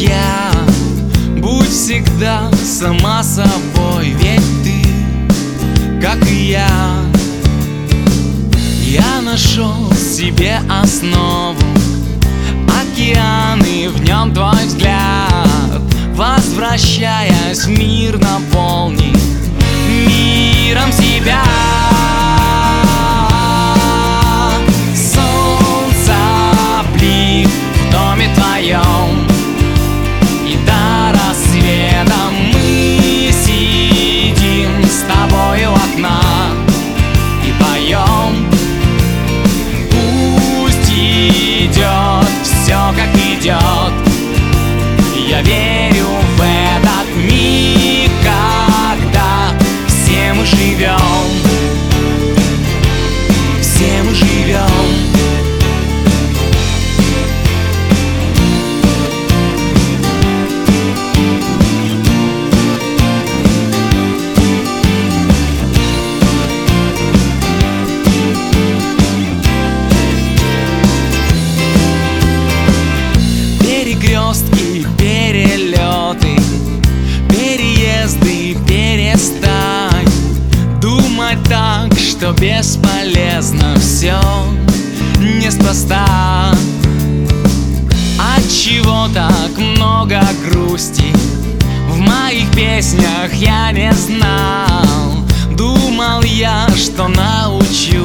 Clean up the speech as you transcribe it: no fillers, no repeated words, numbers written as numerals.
друзья, будь всегда сама собой, ведь ты, как и я нашел себе основу. Океаны, в нем твой взгляд, возвращаясь в мир, наполни миром себя. Солнце блик в доме твоем, и до рассвета мы сидим с тобой у окна и поем. Пусть идет все, как идет, я верю в этот миг, когда все мы живем, все мы живем. Перекрестки, перелеты, переезды, перестань думать так, что бесполезно все неспроста. Отчего так много грусти в моих песнях, я не знал. Думал я, что научусь